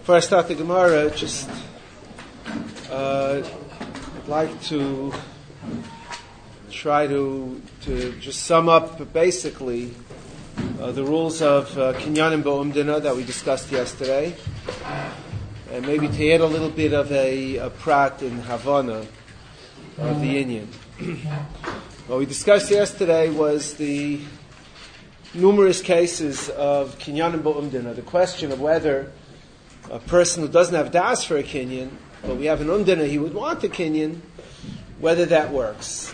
Before I start the Gemara, I'd like to try to just sum up basically the rules of Kinyanim Ba'umdina that we discussed yesterday, and maybe to add a little bit of a prat in Havana of the Inyan. What we discussed yesterday was the numerous cases of Kinyanim Ba'umdina, the question of whether a person who doesn't have das for a kinyan, but we have an umdina, he would want a kinyan, whether that works.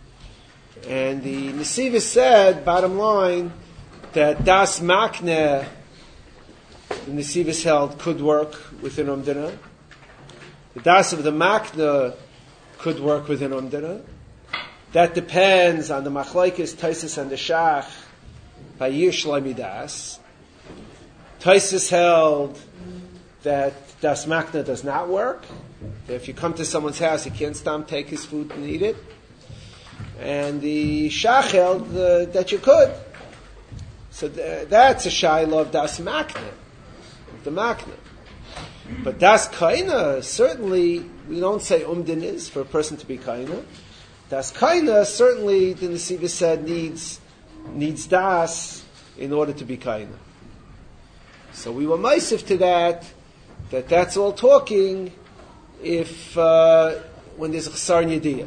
And the Nesiva said, bottom line, that das makne, the Nesiva held, could work with an umdina. The das of the makne could work with an umdina. That depends on the machlokes, Taisus and the Shach, by Yir Shlomi das. Taisus held that das makna does not work. If you come to someone's house, you can't take his food and eat it. And the Shach held that you could. So that's a shayla of das makna, the makna. But das kaina, certainly, we don't say umdin is for a person to be kaina. Das kaina, certainly, the Nesiva said, needs das in order to be kaina. So we were meisif to that's all talking if when there's a chsar yediyah.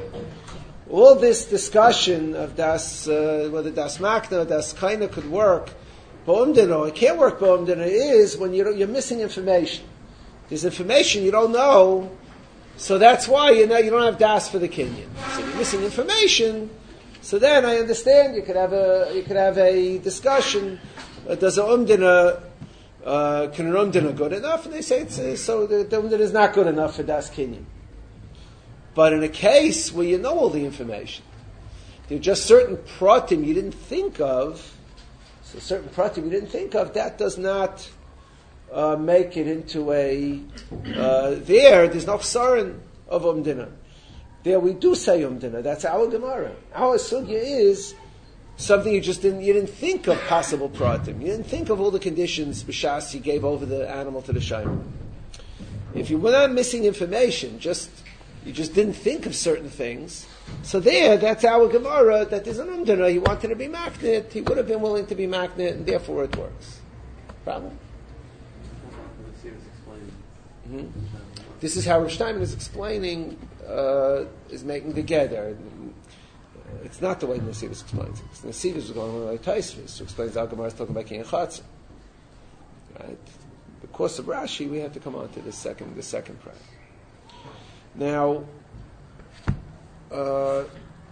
All this discussion of das whether das makna, das kaina could work ba'umdina or it can't work ba'umdina is when you're missing information. There's information you don't know, so that's why you don't have das for the kinyan. So you're missing information. So then I understand you could have a discussion. Does a umdina can an umdina good enough? And they say so the umdina is not good enough for das kinyan. But in a case where you know all the information, there are just certain pratim you didn't think of. So certain pratim you didn't think of, that does not make it into a there's no chsaron of umdina. There we do say umdina. That's our Gemara. Our sugya is something you didn't think of possible pratim. You didn't think of all the conditions b'shas you gave over the animal to the shayma. If you were not missing information, you just didn't think of certain things. So that's our Gemara, that there's an umdina, he wanted to be maknit, he would have been willing to be maknit, and therefore it works. Problem? Mm-hmm. This is how Rav Steinman is explaining, is making the gather. It's not the way Nesiva explains it. Nesiva is going like Taisvis, who explains Al Gemara is talking about King Chatzah. Right? Because of Rashi, we have to come on to the second part. Now, there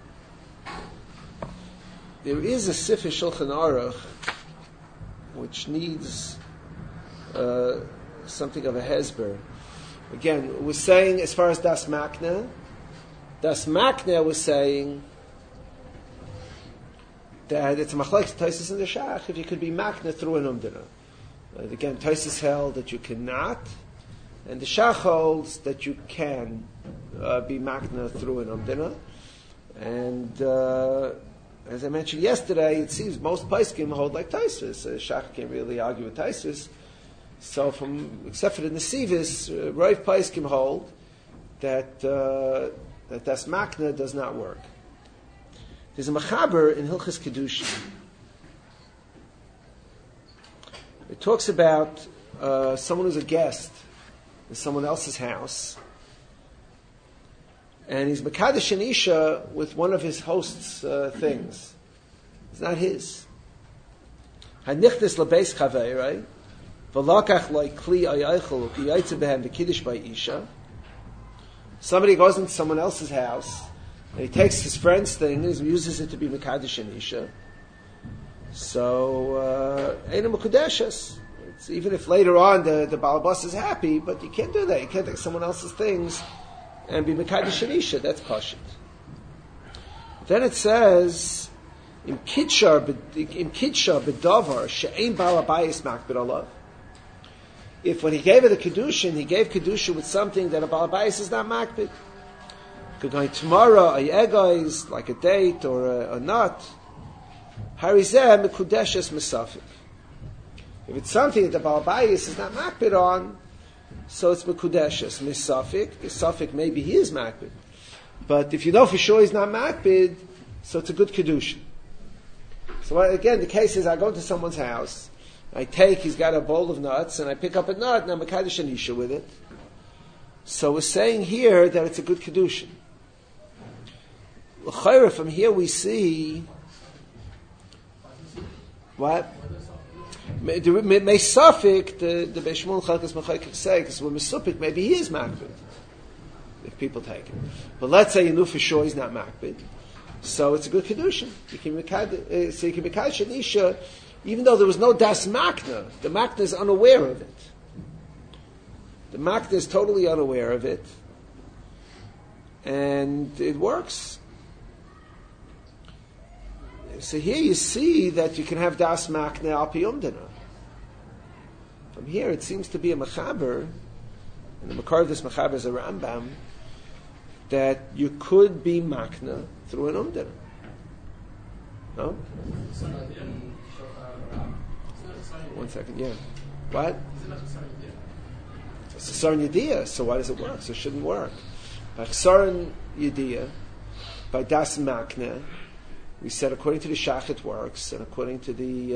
is a Sifri Shulchan Aruch which needs something of a hesber. Again, we're saying as far as Das Makna was saying that it's a machlokes Taisus and the Shach if you could be Makna through an umdina. Again, Taisus held that you cannot, and the Shach holds that you can be makna through an umdina. And as I mentioned yesterday, it seems most poskim hold like Taisus. Shach can't really argue with Taisus. So except for the Nesivis, Rav poskim hold that das makna does not work. There's a mechaber in Hilchas Kedushin. It talks about someone who's a guest in someone else's house, and he's mekadesh an isha with one of his host's things. It's not his. Hanichtis lebeis chavei, right? V'lakach like kli ayaychel u'kiyaytze behem v'kiddush by isha. Somebody goes into someone else's house, and he takes his friend's thing and he uses it to be mekadesh an isha. So, eina mekudeshes. Even if later on the balabas is happy, but you can't do that. You can't take someone else's things and be mekadesh an isha. That's pashut. Then it says, im kitshar bedavar she'ein balabayis makbid alav. If when he gave her the kedushin, he gave kedushin with something that a balabayis is not makbid. Could go tomorrow a egais like a date or a nut. Harizeh mekudeshes mesafik. If it's something that the Baal Bayis is not makbid on, so it's Mekudeshes. Misafik, maybe he is makbid. But if you know for sure he's not makbid, so it's a good kedusha. So again, the case is I go to someone's house, he's got a bowl of nuts, and I pick up a nut, and I'm mekadesh an isha with it. So we're saying here that it's a good kedusha. L'chayra, from here we see what? Meisafik, the Beishmul Chalkas Mechayik say, because when Mesupik, maybe he is makbid, if people take it. But let's say you knew for sure he's not makbid. So it's a good kedusha. You can be mekadesh an isha, even though there was no das makna. The makna is unaware of it. The makna is totally unaware of it, and it works. So here you see that you can have das makna al pi umdana. From here it seems to be a mechaber, and the makar of this mechaber is a Rambam, that you could be makna through an umdana. No? 1 second, yeah. What? It's a Saran Yediyah, so why does it work? So it shouldn't work. By Saran Yediyah, by Das Makna, we said according to the Shach it works, and according to the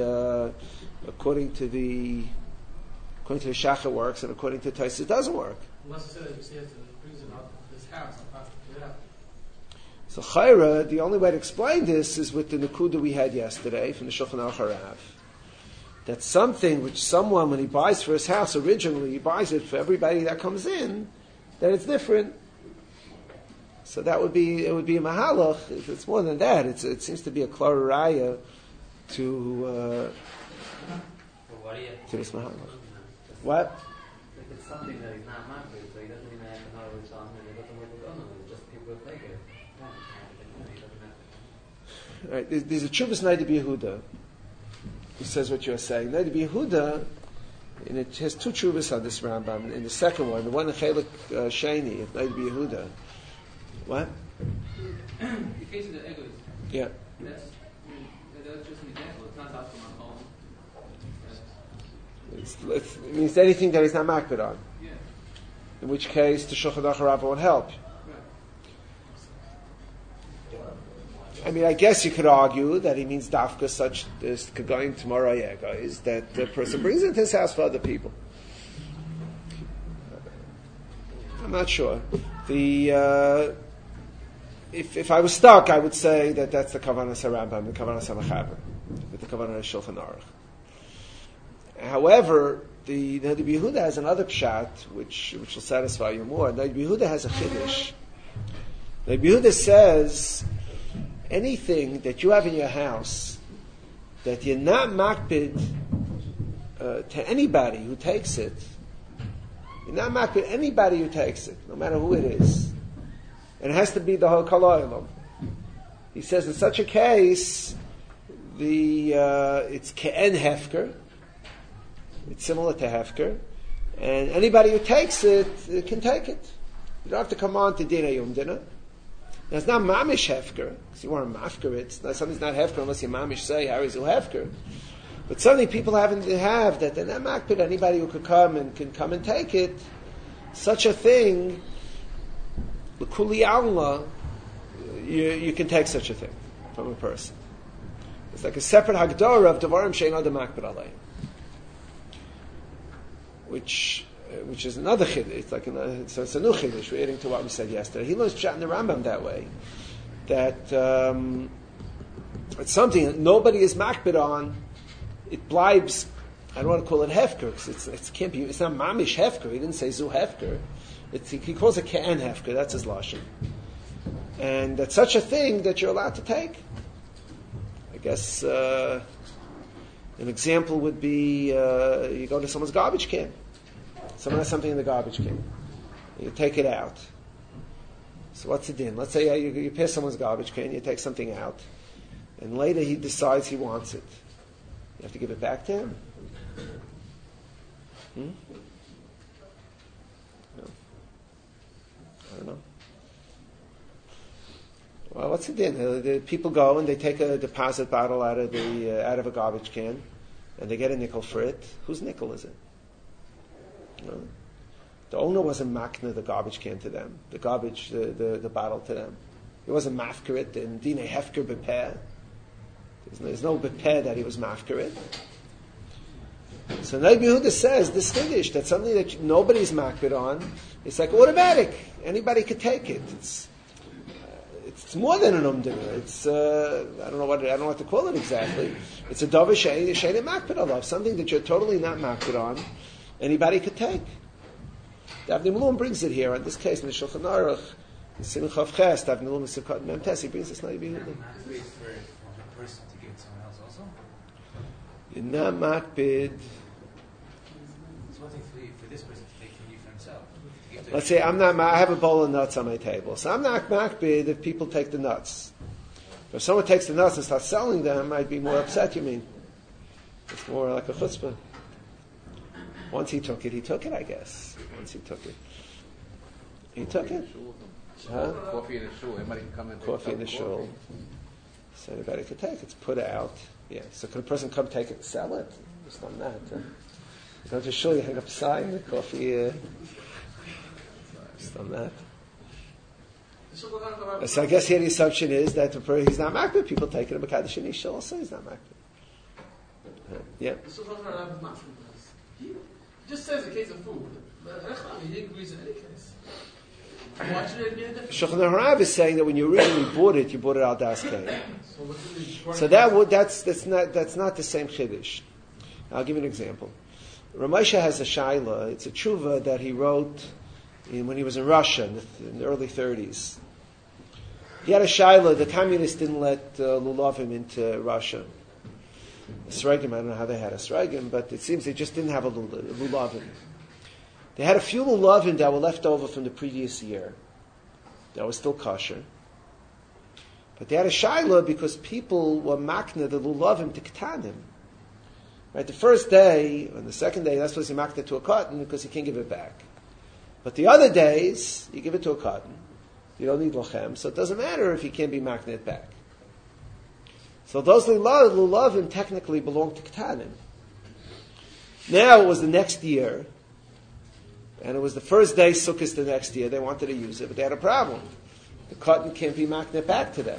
Shach it works, and according to Tais it doesn't work. Unless you said he has to bring it out of his house, so Chayra, the only way to explain this is with the Nakuda we had yesterday from the Shulchan Aruch Harav. That's something which someone, when he buys for his house, originally he buys it for everybody that comes in, then it's different. So it would be a mahalach. If it's more than that, it seems to be a klar raya to this mahalach. What? If it's something that he's not makbid, so he doesn't even have to know it's on, and he doesn't work with Oman, it's just people who take it. Right, there's a Chuvas Naida B'Yehuda who says what you're saying. Naida B'Yehuda, and it has two Chuvas on this Rambam. In the second one, the one in Chelik Sheni of Naida B'Yehuda. What? The case of the egos. Yeah. That's just an example. It's not out from my home. It means anything that is not makbid on. Yeah. In which case, the Shulchan Aruch Harav won't help. I mean, I guess you could argue that he means dafka such as going tomorrow is that the person brings it into his house for other people. I'm not sure. If I was stuck, I would say that that's the Kavanas HaRambam, the Kavanas HaMachaber, with the Kavanas HaShulchan Aruch. However, the Naida B'Yehuda has another pshat which will satisfy you more. Naida B'Yehuda has a chiddush. Naida B'Yehuda says anything that you have in your house that you're not makbid to anybody who takes it, you're not makbid anybody who takes it, no matter who it is. And it has to be the whole Kol Ha'olam. He says in such a case, it's ke'en hefker. It's similar to hefker. And anybody who takes it can take it. You don't have to come on to Dina Yom Dina. Now, it's not mamish hefker, because you want to mafker it. Something's not hefker unless you mamish say, Harry's hefker. But something people have that they're not makbid. Anybody who could come and can come and take it, such a thing, l'kuli alma, you can take such a thing from a person. It's like a separate hagdara of devarim she'ein adam makbid alayim, which is another chiddush. It's like so it's a new chiddush. We're adding to what we said yesterday. He learns pshat in the Rambam that way, that it's something that nobody is makbid on. It blibes. I don't want to call it hefker because it can't be. It's not mamish hefker. He didn't say zu hefker. He calls it ke'en hefker. That's his lashon. And that's such a thing that you're allowed to take. I guess an example would be you go to someone's garbage can. Someone has something in the garbage can. You take it out. So what's the din? Let's say you pass someone's garbage can, you take something out, and later he decides he wants it. You have to give it back to him? No. I don't know. Well, what's the din? The people go and they take a deposit bottle out of a garbage can, and they get a nickel for it, whose nickel is it? No. The owner wasn't makna the garbage can to them, the bottle to them. He wasn't mafkarit in dine hefker bepeh. There's no bepeh that he was mafkarit. So Noda B'Yehuda says this Kiddush, that's something that nobody's makbid on. It's like automatic. Anybody could take it. It's more than an umdina. It's I don't know what to call it exactly. It's a davar she'ein makbid alav, something that you're totally not makbid on. Anybody could take. The Avnei Malum brings it here in this case in the Shulchan Aruch, in Siman Chav Ches. The Avnei Malum is Sukkot Mem Tes. He brings this Noda B'Yehuda. You're not makbid. It's one thing for this person to take from you for himself. Let's say I have a bowl of nuts on my table, so I'm not makbid if people take the nuts. If someone takes the nuts and starts selling them, I'd be more upset. You mean? It's more like a chutzpah. Once he took it, I guess. Once he took it. He took it? Huh? Coffee in the shul. Anybody can come in. Coffee in the shul. So anybody could take it. It's put out. Yeah. So could a person come take it and sell it? It's not that. You go to shul, you hang up a sign, the coffee. It's not that. So I guess here the assumption is that he's not makbid. People take it in Mekadosh and Isha also. He's not makbid. Yeah. He just says a case of food. But he agrees in any case. Why should it be a different? Shulchan Aruch is saying that when you originally bought it al das kain. So that's not the same chiddush. I'll give you an example. Ramesha has a shaila. It's a tshuva that he wrote when he was in Russia in the early 30s. He had a shaila. The communists didn't let lulavim into Russia. Sragim, I don't know how they had a sragim, but it seems they just didn't have a lulavim. They had a few lulavim that were left over from the previous year that was still kosher. But they had a shaila because people were makna the lulavim to ketanim. Right, the first day and the second day, that's supposed to be makna to a cotton because you can't give it back. But the other days, you give it to a cotton. You don't need lochem, so it doesn't matter if you can't be makna it back. So those lulavim technically belong to ketanim. Now it was the next year, and it was the first day Sukkot the next year. They wanted to use it, but they had a problem. The cotton can't be makna back to them.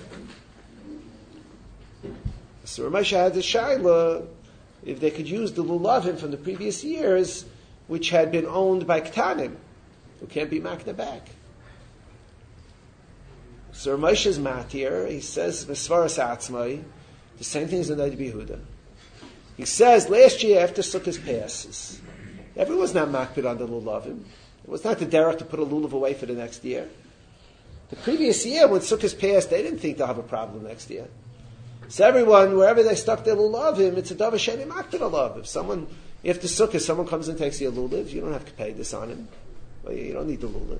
So Ramesha had the shaila if they could use the lulavim from the previous years, which had been owned by ketanim, who can't be makna back. So Ramesha's matir, he says Mesvaras Atzmai, the same thing as the Noda B'Yehuda. He says last year after Sukkot passes, everyone's not makbid on the lulavim. It was not the derech to put a lulav away for the next year. The previous year, when Sukkot passed, they didn't think they'll have a problem next year. So everyone, wherever they stuck their lulavim, it's a davar she'ein makbid alav. If someone, after Sukkot, someone comes and takes your lulav, you don't have to pay this on him. Well, you don't need the lulav.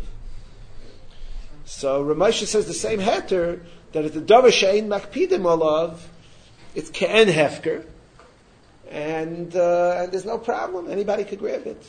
So Ramesha says the same heter, that if the davar she'ein makpidim alav, it's ke'en hefker, and there's no problem. Anybody could grab it.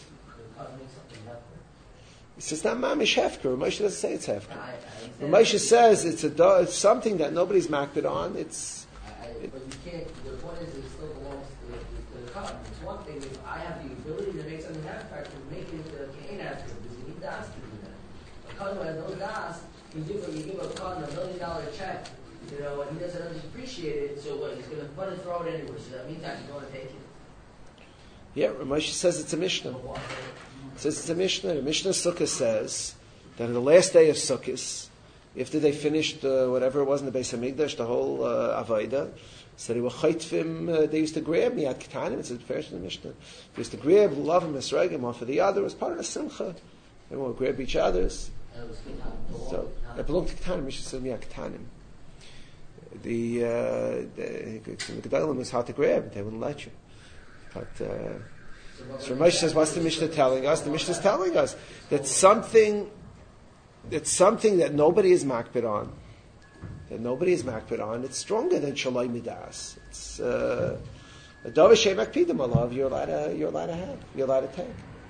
It's not mamish hefker. Ramesha doesn't say it's hefker. Ramesha says it's something that nobody's makbid on. But you can't. The point is, it still belongs to the cotton. It's one thing if I have the ability to make something hefker, to make it ke'en hefker, because you need das to do that. A cotton who has no das, you give a cotton $1 million check. And he doesn't appreciate it, so he's going to put and throw it anyway. So that means he's going to take it. Yeah, Ramesha says it's a Mishnah. It says it's a Mishnah. The Mishnah Sukkah says that on the last day of Sukkot, after they finished whatever it was in the Beis Hamikdash, the whole Avodah, so they were chaytfim, they used to grab miyad ketanim, it's a first in the Mishnah. They used to grab lulavim esrogim off of the other. It was part of the simcha. Everyone would grab each other's. So it belonged to ketanim. Mishnah said miyad ketanim. The Gedolim was hard to grab; they wouldn't let you. But so Ramesha says, "What's the Mishnah telling us? The Mishnah is telling us that something that nobody is makbid on. That nobody is makbid on. It's stronger than shalai midas. It's a davar she'ein makpidim alav. You're allowed to have. You're allowed to take.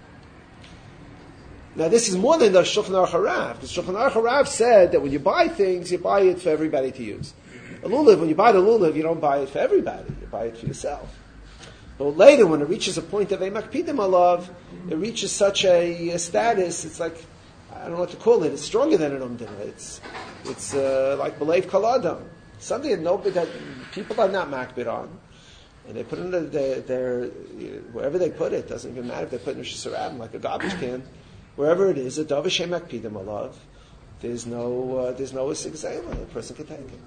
Now, this is more than the Shulchan Aruch Harav. The Shulchan Aruch Harav said that when you buy things, you buy it for everybody to use. A lulav, when you buy the lulav, you don't buy it for everybody. You buy it for yourself. But later, when it reaches a point of a makpidim alav, it reaches such a status. It's like, I don't know what to call it. It's stronger than an umdina. It's like belev kol adam, something that people are not makbid on, and they put it in their wherever they put it. Doesn't even matter if they put it in a shisarabim, like a garbage can, wherever it is. A davar shem makpidim alav. There's no isik. A person can take it.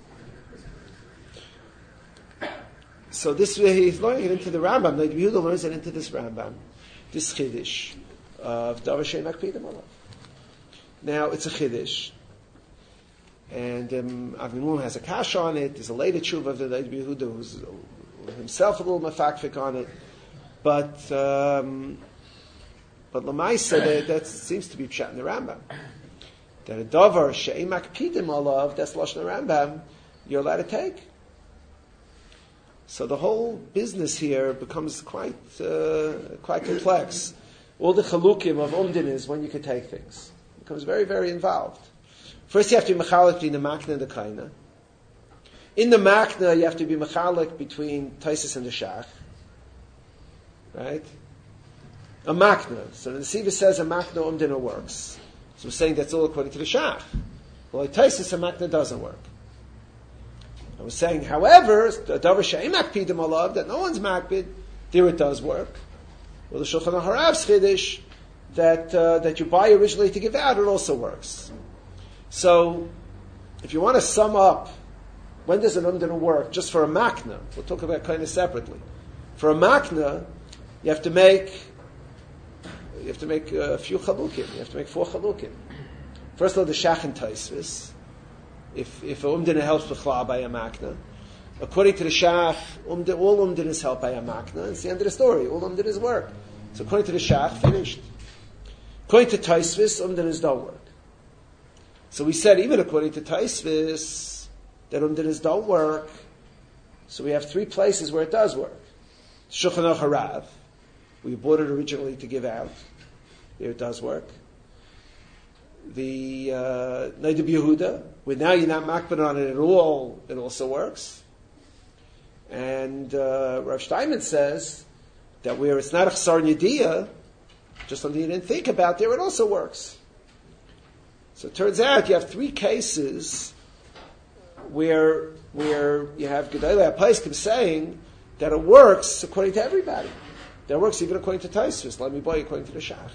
So this way he's learning it into the Rambam. The Yehuda learns it into this Rambam, this chiddush of davar she'ein makpidim alav. Now it's a chiddush, and Avnei has a kash on it. There's a later tshuva of the Yehuda who's himself a little mafakfik on it, but l'maisa that seems to be pshat in the Rambam. That a davar she'ein makpidim alav, that's lashon Rambam, you're allowed to take. So the whole business here becomes quite complex. All the chalukim of umdin is when you can take things. It becomes very, very involved. First you have to be mechalik between the makna and the kaina. In the makna you have to be mechalik between taisis and the shach. Right? A makna. So the Siva says a makna umdina works. So we're saying that's all according to the shach. Well, a taisis a makna doesn't work. I was saying, however, davar she'ein makpidim alav, that no one's makpid, there it does work. Well, the Shulchan Aruch's chiddush that you buy originally to give out, it also works. So, if you want to sum up, when does an umdana work? Just for a makna, we'll talk about kind of separately. For a makna, you have to make a few chalukim. You have to make 4 chalukim. First of all, the shach and taisvis. If a umdina helps b'chlal by a makna, according to the shach, all umdinas help by a makna. It's the end of the story. All umdinas work. So according to the shach, finished. According to taisvis, umdinas don't work. So we said even according to taisvis that umdinas don't work. So we have 3 places where it does work. Shulchan Aruch, we bought it originally to give out. There it does work. The Neidib Yehuda, where now you're not makbid on it at all, it also works. And Rav Steinman says that where it's not a chsar yediyah, just something you didn't think about, there it also works. So it turns out you have 3 cases where you have Gedolei HaPoskim saying that it works according to everybody. That works even according to Taisvis, let me buy according to the Shach.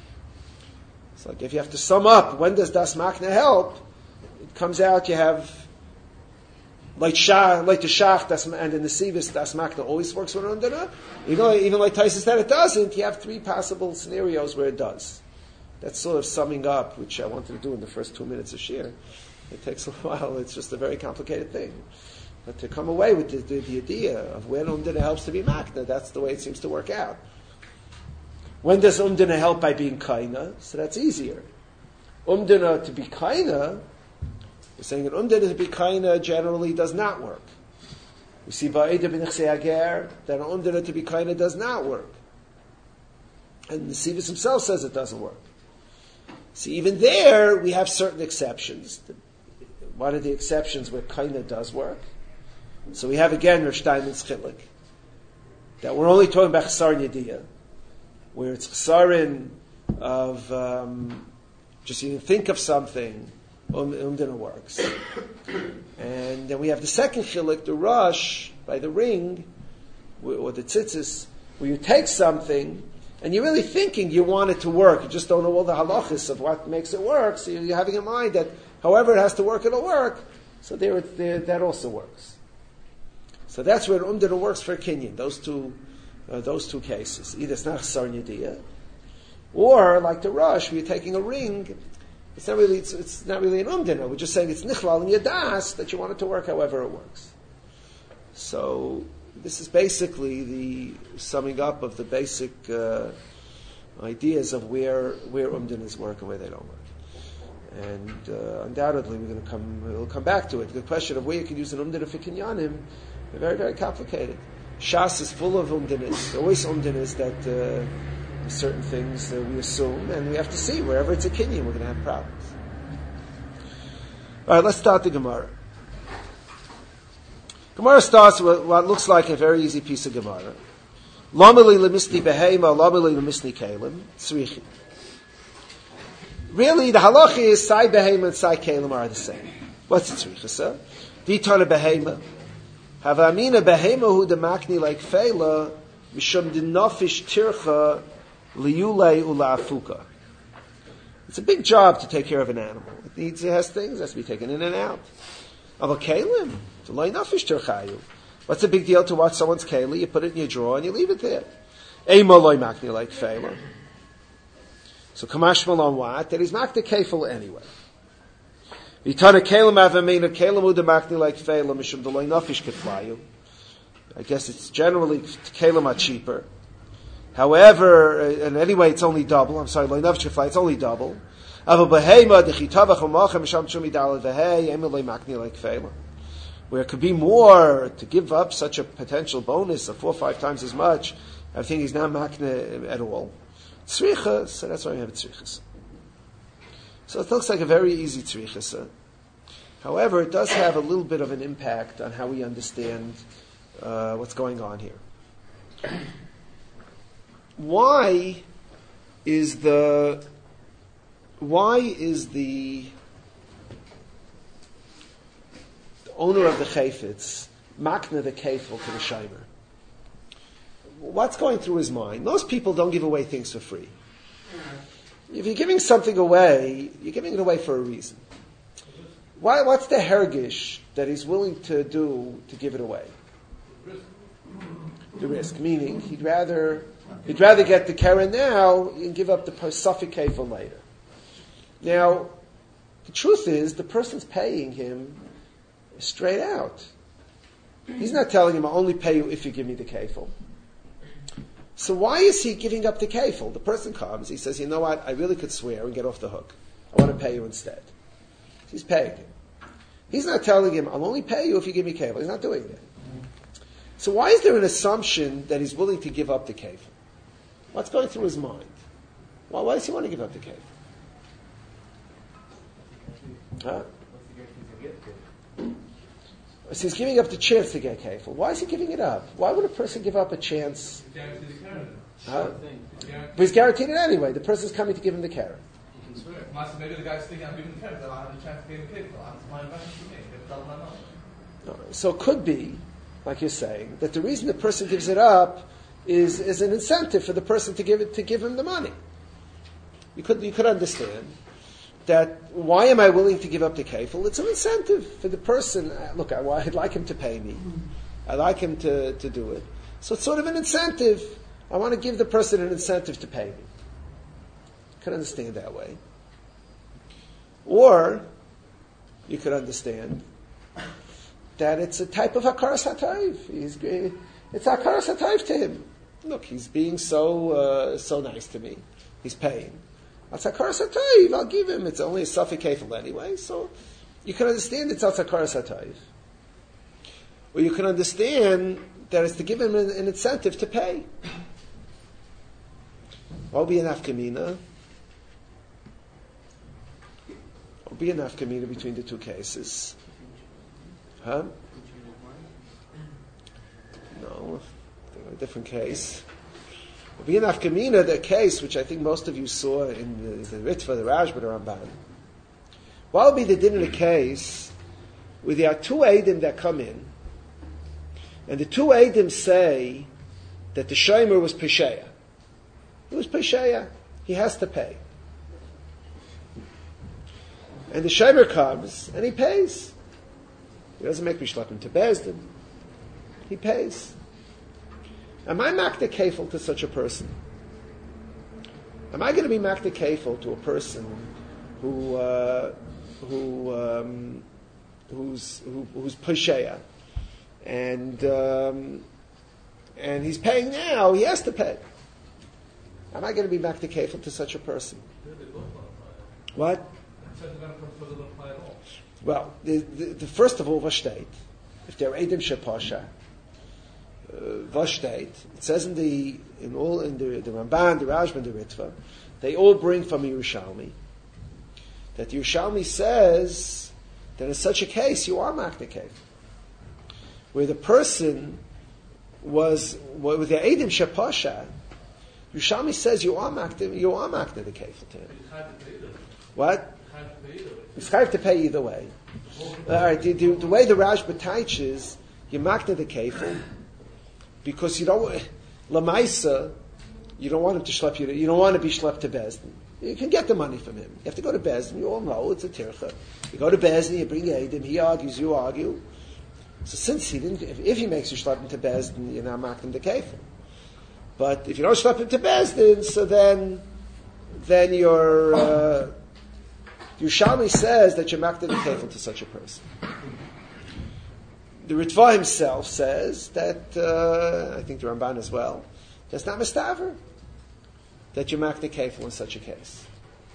It's like if you have to sum up, when does Das Makna help? It comes out you have like the Shach and in the Sivis Das Makna always works with Undana. Even like Taisvis that it doesn't, you have 3 possible scenarios where it does. That's sort of summing up, which I wanted to do in the first 2 minutes of Shir. It takes a while, it's just a very complicated thing. But to come away with the idea of when Umdana helps to be Makna, that's the way it seems to work out. When does Umdana help by being Kaina? So that's easier. Umdana to be Kaina, we're saying that Umdana to be Kaina generally does not work. We see Ba'eda b'nechsei Ager that Umdana to be Kaina does not work. And the Sivis himself says it doesn't work. See, even there, we have certain exceptions. One of the exceptions where Kaina does work. So we have again Rav Steinman's chiluk that we're only talking about chsar yediyah, where it's chsarin of just you think of something, umdana works. And then we have the second chiluk, the rush by the ring, or the tzitzis, where you take something and you're really thinking you want it to work. You just don't know all the halachas of what makes it work. So you're having in mind that however it has to work, it'll work. So there that also works. So that's where umdana works for kinyan. Those two cases. Either it's not chsar yediyah, or like the rush, where you're taking a ring. It's not really an umdana. We're just saying it's nichlal in yadas that you want it to work however it works. So this is basically the summing up of the basic ideas of where umdanas work and where they don't work. And undoubtedly we'll come back to it. The question of where you can use an umdana for kinyanim is very, very complicated. Shas is full of umdanas. There are always umdanas that certain things we assume, and we have to see wherever it's a kinyan, we're going to have problems. All right, let's start the Gemara. Gemara starts with what looks like a very easy piece of Gemara. Lameli lemisni behema, lameli lemisni kalim, tzrichi. Really, the halacha is sai behema and sai kalim are the same. What's the tzricha? Ditana behema. Have amina behema hu de makni like feila, mishum de nafish tircha liyule ula'afuka. It's a big job to take care of an animal. It has things, it has to be taken in and out. Aval kalim, to lay nafish tirchayu. What's the big deal to watch someone's keli? You put it in your drawer and you leave it there. Eima loy makni like feila. So kamash malon what? That he's makni kefil anyway. Vitana kelim avamina kelim uda makni like feila mishum de loy nafish keflayu. I guess it's generally kelim are cheaper. However, and anyway, it's only double. I'm sorry, loy nafish keflayu. It's only double. Aval behema dechitavach umachem misham shumi dalad vehei eima loy makni like feila. Where it could be more to give up such a potential bonus of 4 or 5 times as much, I think he's not makne at all. Tzricha, so that's why we have tzrichas. So it looks like a very easy tzrichas. However, it does have a little bit of an impact on how we understand what's going on here. Why is the owner of the chayfetz makna the kefil to the shomer? What's going through his mind? Most people don't give away things for free. If you're giving something away, you're giving it away for a reason. What's the hergish that he's willing to do to give it away? The risk, meaning he'd rather get the keren now and give up the safik kefil later. Now, the truth is, the person's paying him straight out. He's not telling him, I'll only pay you if you give me the kefil. So why is he giving up the kefil? The person comes, he says, you know what, I really could swear and get off the hook. I want to pay you instead. He's paying him. He's not telling him, I'll only pay you if you give me kefil. He's not doing that. So why is there an assumption that he's willing to give up the kefil? What's going through his mind? Why does he want to give up the kefil? Huh? So he's giving up the chance to get kefil. Why is he giving it up? Why would a person give up a chance? But he's guaranteed it anyway. The person's coming to give him the carrot. Maybe the guy's thinking, I'm giving the carrot, I have a chance to pay the kefil. It's my investment to me. So it could be, like you're saying, that the reason the person gives it up is an incentive for the person to give him the money. You could understand that why am I willing to give up the kefil? It's an incentive for the person. Look, I'd like him to pay me. I'd like him to do it. So it's sort of an incentive. I want to give the person an incentive to pay me. You could understand that way. Or you could understand that it's a type of hakaras hatayv. It's hakaras hatayv to him. Look, he's being so nice to me. He's paying. That's hakaras hatayv. I'll give him. It's only a safik kefil anyway. So you can understand it's hakaras hatayv. Or you can understand that it's to give him an incentive to pay. What will be an afkamina? What will be an afkamina between the two cases? Huh? No, a different case. It will be an afkamina, the case which I think most of you saw in the Ritva, the Rashba, the Ramban. What will be the din in a case where there are 2 eidim that come in, and the 2 eidim say that the shomer was pesheya. He was pesheya. He has to pay. And the shomer comes and he pays. He doesn't make me schlep him to Bezdin. He pays. Am I makna kefil to such a person? Am I going to be makna kefil to a person who's pesheya, and he's paying now? He has to pay. Am I going to be makna kefil to such a person? What? Well, the first of all, vashteit. If they're edim shepasha, vashteit. It says in the Ramban, the Rashba, and the Ritva, they all bring from Yerushalmi. That Yerushalmi says that in such a case you are makna kefil, where the person was with the Eidim Shapasha. Yerushalmi says you are makna the kefil to him. What? He's chayav to pay either way. All right, the way the Rashba teaches, you makna the kefil because you don't lamaisa. You don't want him to schlep you. You don't want to be schlepped to Bezdin. You can get the money from him. You have to go to Bezdin. You all know it's a tircha. You go to Bezdin. You bring Eidim. He argues. You argue. So since he didn't, if he makes you schlep him to Bezdin, you're now makna the kefil. But if you don't schlep him to Bezdin, so then your Yerushalmi says that you're makna the kefil to such a person. The Ritva himself says that I think the Ramban as well. That's not mistaver that you're makna kefil in such a case.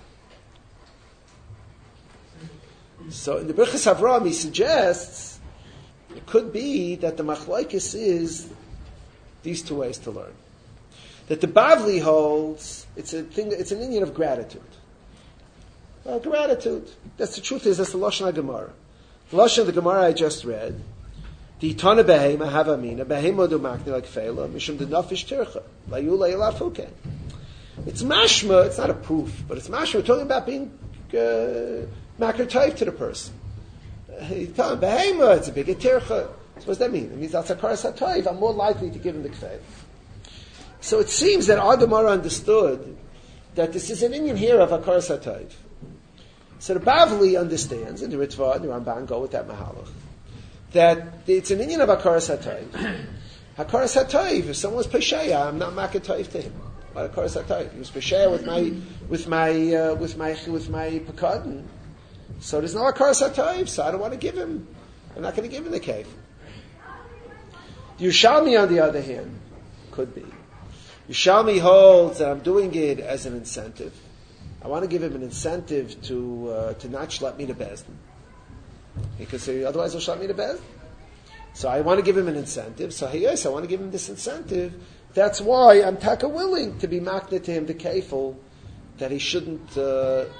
So in the Birchas Avraham he suggests it could be that the machlokes is these two ways to learn. That the Bavli holds it's an inyan of gratitude. Gratitude. That's the truth. That's the Lashon HaGemara. The Lashon of the Gemara I just read. The Itana behema have amina behema do makni like feila mishum de nafish tircha layula ilafuke. It's mashma. It's not a proof, but it's mashma. We're talking about being makar type to the person. Itana behema. It's a bigger tircha. So what does that mean? It means that's a karas hatayv. I'm more likely to give him the kfeil. So it seems that our Gemara understood that this is an inyan here of a karas hatayv. So the Bavli understands, and the Ritva and the Ramban go with that mahalach, that it's an inyan of Hakaras HaTayv. Hakaras HaTayv, if someone was Pesheya, I'm not makar Tayv to him. What Hakaras HaTayv? He was Pesheya with my Pekadon. So there's no Hakaras HaTayv, so I don't want to give him. I'm not going to give him the cave. Yerushalmi, on the other hand, could be. Yerushalmi holds that I'm doing it as an incentive. I want to give him an incentive to not schlep me to Bezdin. He could say, otherwise he'll schlep me to Bezdin. So I want to give him an incentive. So yes, I want to give him this incentive. That's why I'm taka willing to be makna to him the kefil that he shouldn't schlep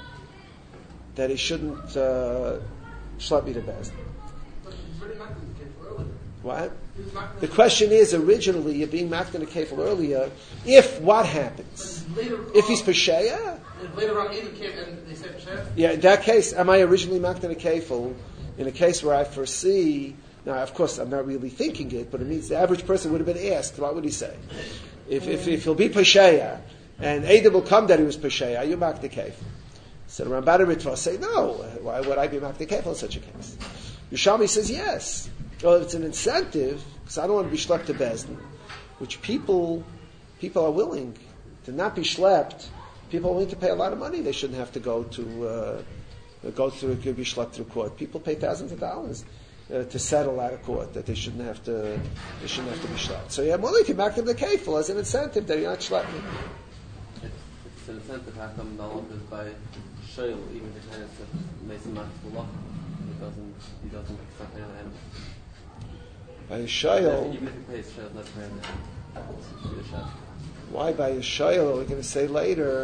me to Bezdin. What? The question is, originally, you're being makna the kefil earlier. If what happens? If he's pesheya? Later on, Edom came and they said pesheya? Yeah, in that case, am I originally makna the kefil? In a case where I foresee, now of course I'm not really thinking it, but it means the average person would have been asked, what would he say? If he'll be pesheya, and Edom will come that he was pesheya, you makna the kefil. So the Ramban and Ritva say, no, why would I be makna the kefil in such a case? Yerushalmi says yes. Well, it's an incentive, because I don't want to be schlepped to Bezdin, which people are willing to not be schlepped. People are willing to pay a lot of money. They shouldn't have to go through, be schlepped through court. People pay thousands of dollars to settle out of court that they shouldn't have to be schlepped. So I'm willing to make them the kefil as an incentive that you're not schlepping. It's an incentive. How come the law is by shayl, even if it's mason max law? He doesn't accept any of By a shayl. Even if he pays shayl, that's fair. Why by a shayl? We're going to say later.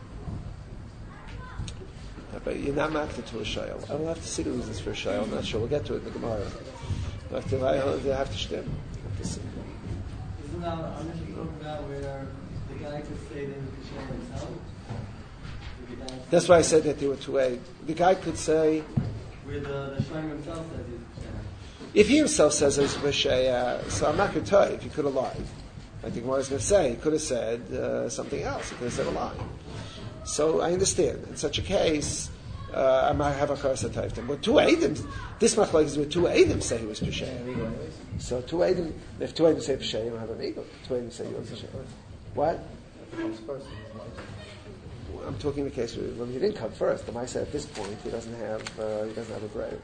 But you're not makna to a shayl. I will have to see the reasons for a shayl. I'm not sure. We'll get to it in the Gemara. I have to stem. Isn't that I'm just talking about where the guy could say that he could share himself? That's why I said that there were two ways. The guy could say. Where the Shlomo himself says he's pesheya. If he himself says he's pesheya, so I'm not going to tell you if he could have lied. I think what I was going to say, he could have said something else. He could have said a lie. So I understand. In such a case, I might have a karas hatayv to him. But two Eidim, this machlokes is where two Eidim say he was pesheya. So two Eidim, if two Eidim say pesheya, you don't have an ego. Two Eidim say he was pesheya. What? I'm talking the case where he didn't come first. The Maisa at this point he doesn't have a grave.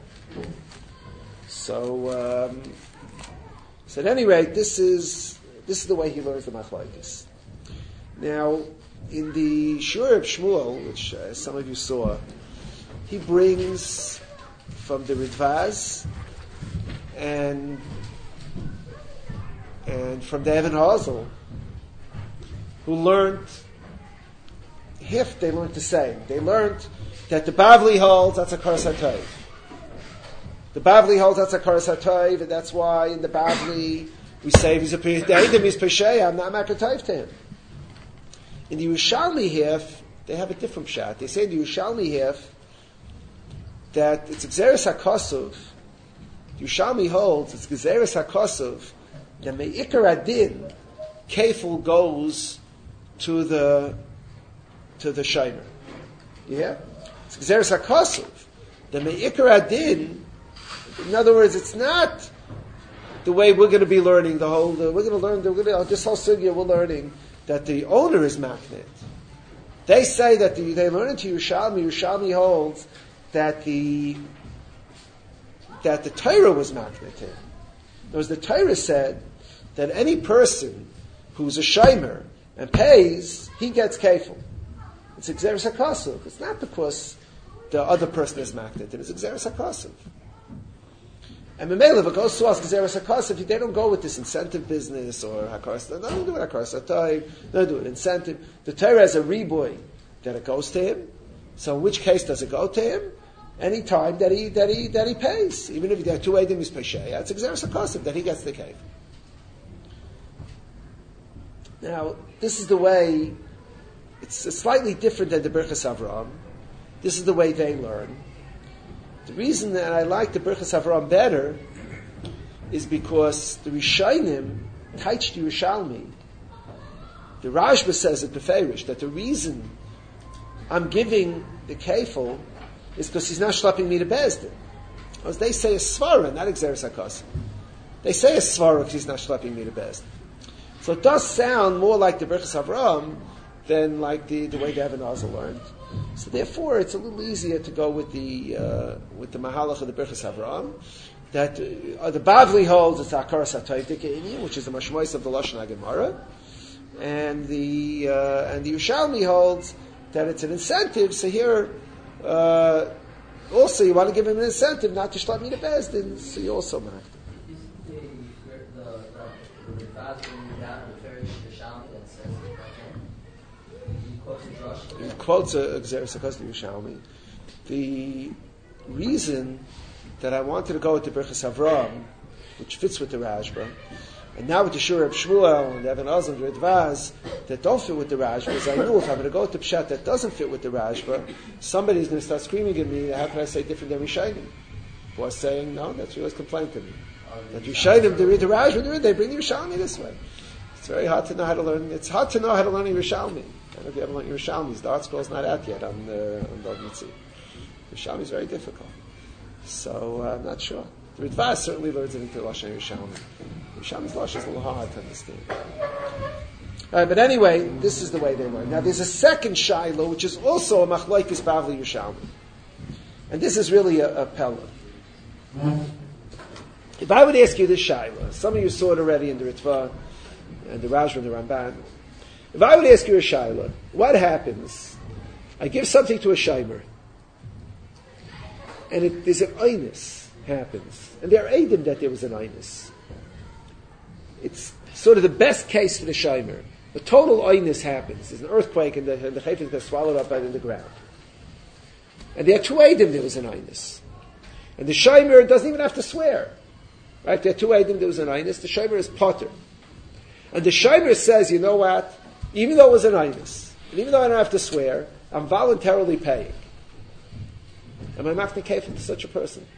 So at any rate, this is the way he learns the machlokes. Now, in the Shur of Shmuel, which some of you saw, he brings from the Ritvaz and from the Evan Hazel, who learned. They learned the same. They learned that the Bavli holds that's a karas hatayv. The Bavli holds that's a karas hatayv, and that's why in the Bavli we say if he's a Eidim, he's Pesheya, I'm not Makatayv to him. In the Yerushalmi Hef, they have a different shot. They say in the Yerushalmi Hef that it's Gzeres HaKosov. The Yerushalmi holds it's Gzeres HaKosov that Me'ikar Adin, Kefil goes to the Shomer. Yeah? It's Gzeres HaKosov. The Me'ikar Adin, in other words, it's not the way we're going to be learning the whole, we're going to learn, this whole sugya we're learning that the owner is maknit. They say that they learn into Yerushalmi holds that the Torah was maknit him. Because the Torah said that any person who's a shomer and pays, he gets kefil. It's Gzeres HaKosov. It's not because the other person is maknit. It's Gzeres HaKosov. And Memele, if it goes to us, Gzeres HaKosov, they don't go with this incentive business or Hakaras. They don't do it Hakaras Atayim. They don't do it incentive. The Torah has a riboy that it goes to him. So in which case does it go to him? Any time that he pays. Even if there are two Eidim is Pesheya, it's Gzeres HaKosov that he gets the cake. Now, this is the way, it's slightly different than the Birchas Avraham. This is the way they learn. The reason that I like the Birchas Avraham better is because the Rishonim teach the Yerushalmi. The Rashba says at Beferish that the reason I'm giving the kefil is because he's not schlepping me to Bezdin. Because they say a svara, not Gzeres HaKosov. They say a svara because he's not schlepping me to Bezdin. So it does sound more like the Birchas Avraham than like the way the Even HaZal learned. So therefore, it's a little easier to go with the Mahalach of the Birchas Avraham. That the Bavli holds it's Hakaras HaTayv Dikeini, which is the Mashmois of the Lashon HaGemara, and the Yerushalmi holds that it's an incentive. So here, also you want to give him an incentive not to shlap me to Bezdin, so you also mark it. He quotes a Gzeres HaKosov Yerushalmi. The reason that I wanted to go with the Birchas Avraham, which fits with the Rashba, and now with the Shur of Shmuel and the Even HaZal and the Ridvaz that don't fit with the Rashba, is I knew if I'm going to go with the Pshat that doesn't fit with the Rashba, somebody's going to start screaming at me, how can I say different than Rishonim? Who are saying, no, that's what he was complaining to me. That Rishonim, they read the Rashba, they bring the Yerushalmi this way. It's very hard to know how to learn, it's hard to know how to learn Yerushalmi. I don't know if you ever learned Yerushalmis. The art school is not out yet on Dov Mitzi. Yerushalmi is very difficult. So, I'm not sure. The Ridvaz certainly learns it into Lashon Yerushalmi. Yerushalmi's Lashon is a little hard to understand. But anyway, this is the way they learn. Now, there's a second Shaila, which is also a Machlokes Bavli Yerushalmi. And this is really a Pella. If I would ask you this Shaila, some of you saw it already in the Ritva, and the Rashba and the Ramban. If I would ask you a Shaila, what happens? I give something to a Shomer, and there's an Einus happens. And there are Eidim that there was an Einus. It's sort of the best case for the Shomer. The total Einus happens. There's an earthquake and the Chayfetz gets swallowed up in the ground. And there are two Eidim there was an Einus. And the Shomer doesn't even have to swear. Right? There are two Eidim there was an Einus. The Shomer is Potter. And the Shomer says, you know what? Even though it was an Einus, and even though I don't have to swear, I'm voluntarily paying. Am I mafna kefil to such a person?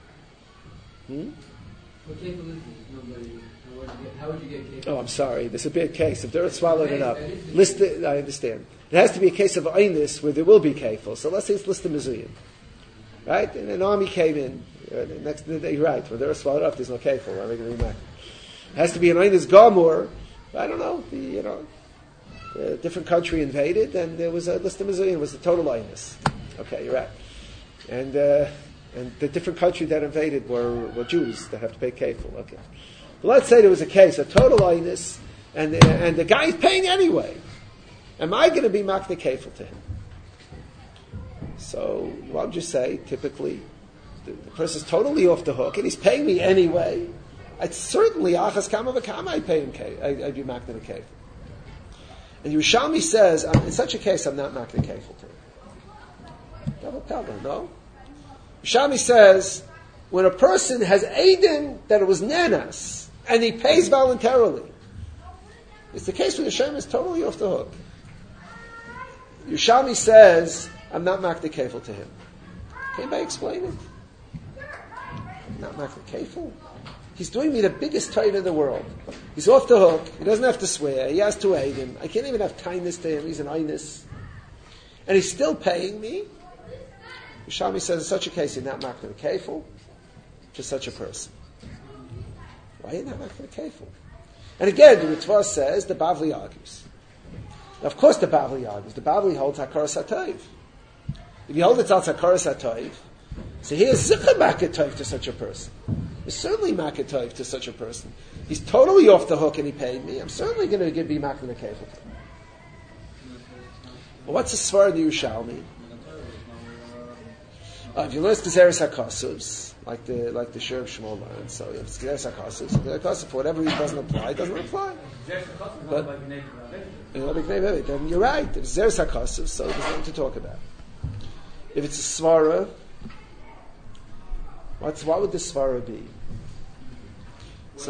What kefil is it? How would you get kefil? Oh, I'm sorry. There's a big case. If they're swallowed it up, I understand. It has to be a case of Einus where there will be kefil. So let's say it's list of Mizuyim. Right? And an army came in. Next day, right. When they're swallowed up, there's no kefil. I'm making it back. It has to be an Einus Gomor. I don't know. A different country invaded, and there was a list of Mizuyim. It was the total Einus. Okay, you're right. And the different country that invaded were Jews that have to pay kefil. Okay. But let's say there was a case, a total Einus, and the guy is paying anyway. Am I going to be makna kefil to him? So, what would you say? Typically, the person's totally off the hook, and he's paying me anyway. I'd certainly, achas kama v'kama, I'd pay him I'd be makna kefil. And Yerushalmi says, in such a case, I'm not makna kefil to him. Double pella, no? Yerushalmi says, when a person has Eidim that it was nenas, and he pays voluntarily. It's the case when the Shem is totally off the hook. Yerushalmi says, I'm not makdeh kefil to him. Can anybody explain it? I'm not makdeh kefil. He's doing me the biggest taiva in the world. He's off the hook. He doesn't have to swear. He has to aid him. I can't even have kindness to him. He's an einus. And he's still paying me. Yerushalmi says, in such a case, you're not makdeh kefil to such a person. Why are you not makdeh kefil? And again, the Ritva says, the Bavli argues. Now, of course the Bavli argues. The Bavli holds Hakaras HaTov. If you hold it's out Hakaras HaTov, so here's Zicha Makeh Tov to such a person. There's certainly Makeh Tov to such a person. He's totally off the hook and he paid me. I'm certainly going to be Makeh Kefil to him. Well, what's the Svar in the Yerushalmi? If you learn Gezeres HaKosuvs, like the Shir of Shmuel learned, so if it's Gezeres HaKosuvs, for whatever reason doesn't apply, it doesn't apply. But then you're right. If it's Gezeres HaKosuvs, so there's nothing to talk about. If it's a Svara, what would the Svara be? So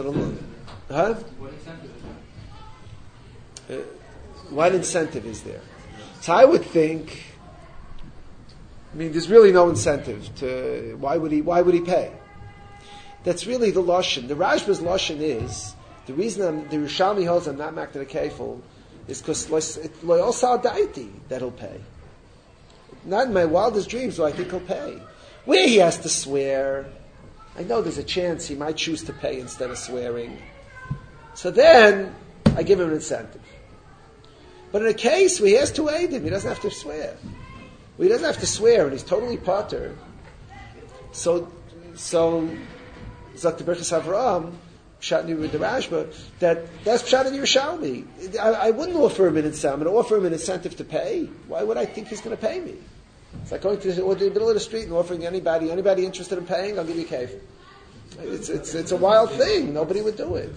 what incentive is there? So I would think. There's really no incentive to why would he pay? That's really the lashon. The Rashba's lashon is the reason the Yerushalmi holds I'm not makdeh kefil is because lo yosal daiti that he'll pay. Not in my wildest dreams do I think he'll pay. Where he has to swear, I know there's a chance he might choose to pay instead of swearing. So then I give him an incentive. But in a case where he has to aid him, he doesn't have to swear. Well, he doesn't have to swear, and he's totally potter. So Zak the Berchus Avraham, Pshat with the Rashba, that's Pshat in Yerushalmi. I wouldn't offer him an incentive. I'm going to offer him an incentive to pay. Why would I think he's going to pay me? It's like going to the middle of the street and offering anybody interested in paying, I'll give you a cave. It's a wild thing. Nobody would do it.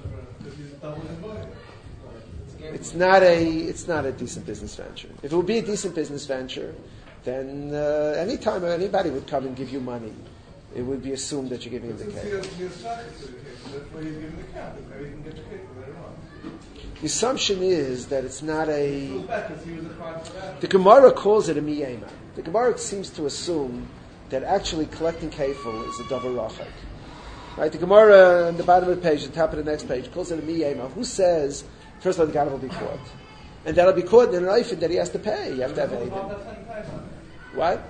It's not a decent business venture. If it would be a decent business venture, then any time anybody would come and give you money, it would be assumed that you're giving him the cake. The assumption is that it's not a... The Gemara calls it a miyema. The Gemara seems to assume that actually collecting kefil is a davar rachak. Right? The Gemara on the bottom of the page, the top of the next page, calls it a miyema. Who says... First of all, the guy will be caught. And that'll be caught in an eifin that he has to pay. You have to have anything. What?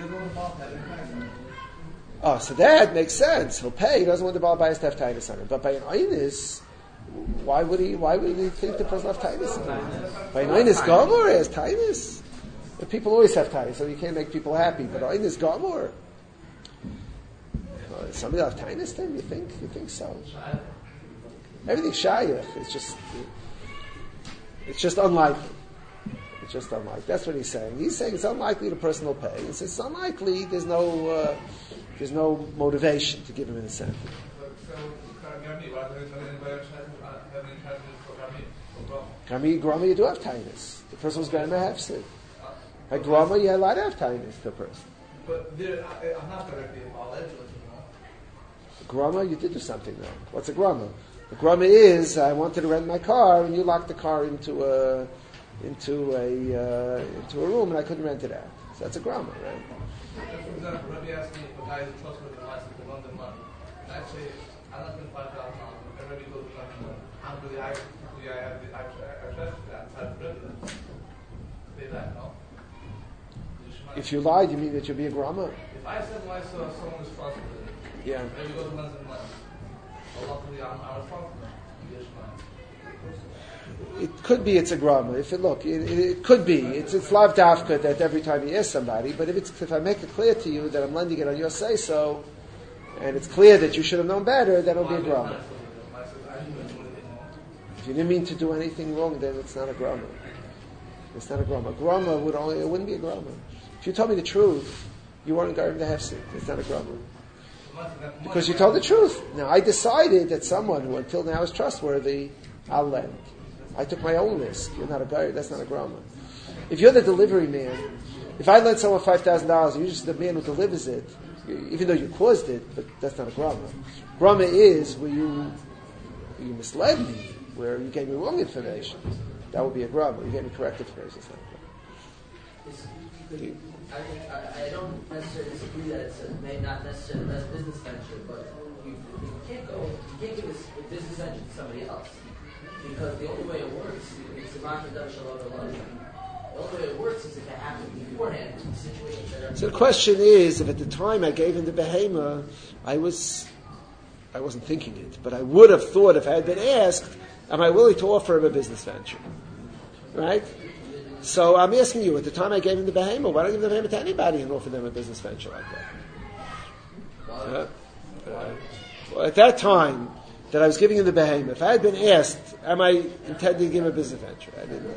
Oh, so that makes sense. He'll pay. He doesn't want the Baal Bayis to have tinus on him. But by an einis, why would he think the person will have tinus on him? By an einis gomor, he has tinus. People always have tinus, so you can't make people happy. But einis gomor. Somebody will have tinus then? You think so? Everything's shayach. It's just unlikely. It's just unlikely. That's what he's saying. He's saying it's unlikely the person will pay. He says it's unlikely. There's no motivation to give him an incentive. Grama, you do have tinus. The person was going to have sin. By grama, you're allowed to have tinus to a person. But I'm not directly involved. Grama, you did do something though. What's a grama? The grama is I wanted to rent my car, and you locked the car into a room, and I couldn't rent it out. So that's a grama, right? For example, Rabbi asked me if a guy is a trustworthy license to London money. And I say, I'm not going to $5,000. And Rabbi goes to London money. How do I have the trust that? How do Rabbi that? Say that, no? If you lied, you mean that you'll be a grama? If I said myself someone is trustworthy, yeah. Rabbi goes to London money. Luckily, I'm responsible. It could be it's a grama. It could be. It's lav dafka that every time you ask somebody, but if I make it clear to you that I'm lending it on your say so, and it's clear that you should have known better, that'll be a grama. If you didn't mean to do anything wrong, then it's not a grama. It's not a grama. Grama it wouldn't be a grama. If you told me the truth, you weren't going to hefsek. It's not a grama. Because you told the truth. Now, I decided that someone who until now is trustworthy, I'll lend. I took my own risk. You're not a guy. That's not a grama. If you're the delivery man, if I lend someone $5,000, you're just the man who delivers it, even though you caused it, but that's not a grama. Grama is where you misled me, where you gave me wrong information. That would be a grumble. You gave me correct information. I don't necessarily disagree that it's maybe not necessarily the best business venture, but you can't give this business venture to somebody else. Because the only way it works is the only way it works is if it happens beforehand in situations that are... So the question is, if at the time I gave him the behema, I wasn't thinking it, but I would have thought if I had been asked, am I willing to offer him a business venture? Right? So I'm asking you, at the time I gave him the behema, why don't I give the behema to anybody and offer them a business venture like that? Well, at that time that I was giving him the behema, if I had been asked, am I intending to give him a business venture? I didn't.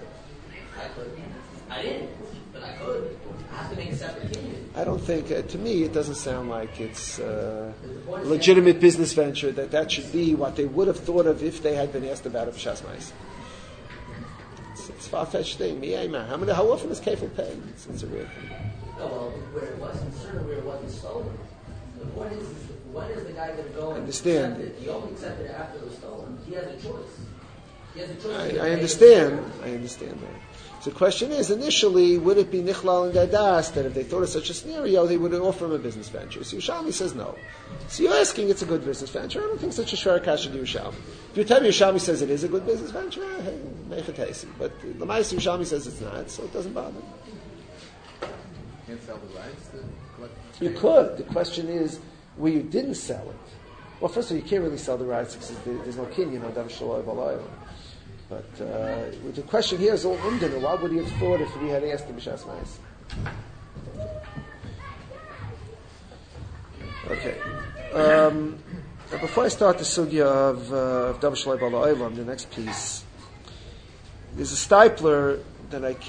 I didn't, but I could. I have to make a separate opinion. I don't think, to me, it doesn't sound like it's a legitimate business venture, that should be what they would have thought of if they had been asked about a B'shas Ma'aseh. It's a far-fetched thing. How often is kefil paid? It's a weird thing. No, well, where it wasn't certain, where it wasn't stolen. The point is, when is the guy going to go and accept it? He only accepted it after it was stolen. He has a choice. I understand that. So the question is, initially, would it be nichlal and dadas that if they thought of such a scenario, they would offer him a business venture? So Yerushalmi says no. So you're asking it's a good business venture. I don't think such a shver should do Yerushalmi. If you tell me Yerushalmi says it is a good business venture, hey, mechatesi. But the Ma'aseh Yerushalmi says it's not, so it doesn't bother me. You can't sell the rights to collect. You could. The question is, where you didn't sell it. Well, first of all, you can't really sell the rights because there's no kinyan on Davar Shaloi Balayim. But the question here is all umdana. Why would he have thought if he had asked the B'shas Ma'aseh? Okay. Before I start the sugya of Davar Shaloi Balayim, the next piece, there's a stipler that I